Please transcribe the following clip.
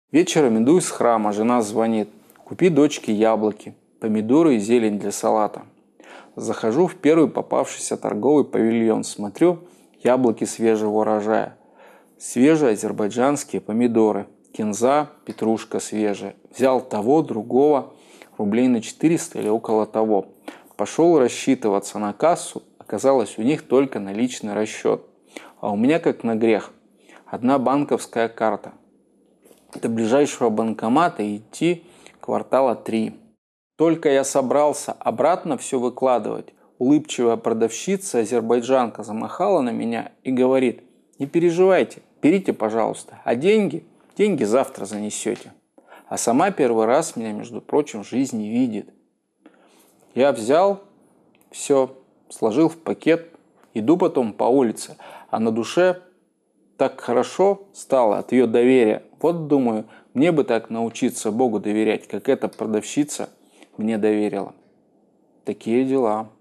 Вечером иду из храма, жена звонит. Купи дочке яблоки, помидоры и зелень для салата. Захожу в первый попавшийся торговый павильон, смотрю, яблоки свежего урожая. Свежие азербайджанские помидоры, кинза, петрушка свежая. Взял того, другого, рублей на 400 или около того. Пошел рассчитываться на кассу, оказалось у них только наличный расчет. А у меня как на грех. Одна банковская карта. До ближайшего банкомата идти квартала 3. Только я собрался обратно все выкладывать, улыбчивая продавщица, азербайджанка, замахала на меня и говорит: не переживайте, берите, пожалуйста, а деньги завтра занесете. А сама первый раз меня, между прочим, в жизни видит. Я взял все, сложил в пакет, иду потом по улице, а на душе так хорошо стало от ее доверия. Вот думаю, мне бы так научиться Богу доверять, как эта продавщица мне доверила. Такие дела.